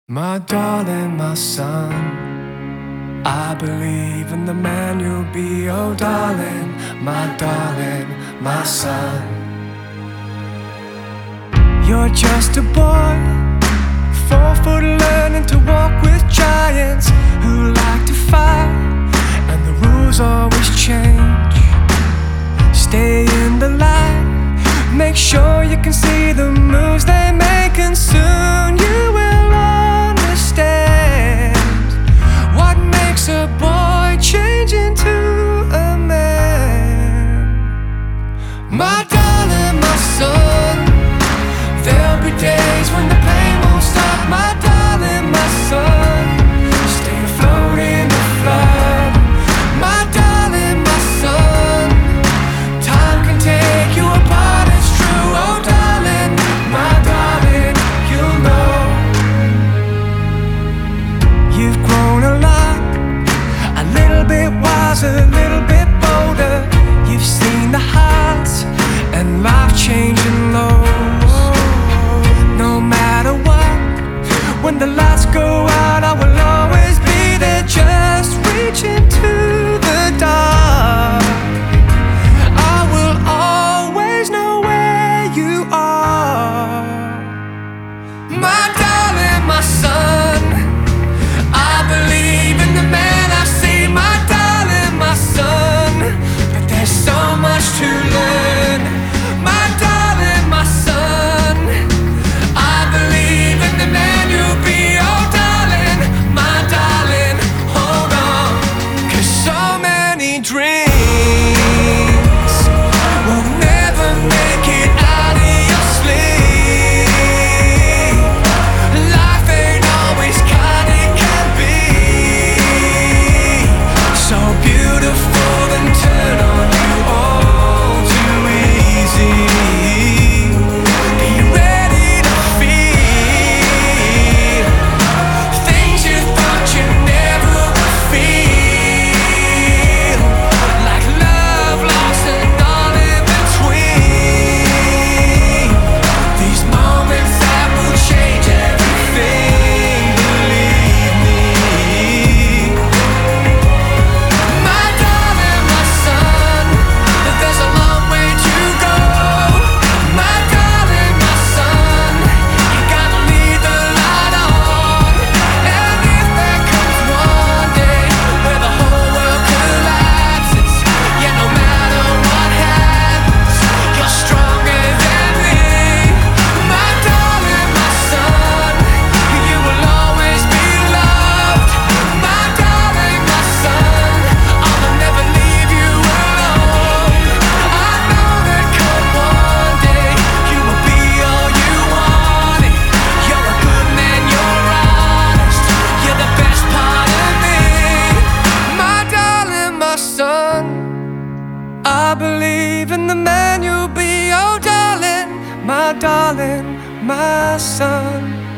My darling, my son, I believe in the man you'll be. Oh darling, my son. You're just a boy, 4 foot learning to walk with giants who like to fight, and the rules always change. Stay in the light, make sure you can see the moves they make, and soon you will understand what makes a boy change into a man. My darling, my son, there'll be days when the pain won't stop. My darling, my son, stay afloat in the flood. My darling, my son, time can take you apart, it's true. Oh darling, you'll know. You've grown a lot, a little bit wiser, a little bit bolder. You've seen the highs and life-changing lows. No matter what, when the lights go out, I will always be there, just reach into the dark. I will always know where you are. My darling, my son, I believe in the man I see. My darling, my son, but there's so much to learn. My darling, my son, I believe in the man you'll be. Oh darling, hold on, 'cause so many dreams will never make it out of your sleep. Life ain't always kind, it can be so beautiful and turn on you all too easy. Be ready to feel things you thought you never would feel, like love, loss, and all in between. These moments that will change everything, believe me. My darling, my son, there's a long way to go. My darling, my son, you gotta leave the light on. And if there comes one day where the whole world collapses, yeah, no matter what happens, you're stronger than me. My darling, my son, you will always be loved. My darling, my son, I'll never leave you alone. I know that come one day you will be all you wanted. You're a good man, you're honest, you're the best part of me. My darling, my son, I believe in the man you'll be. Oh darling, my son.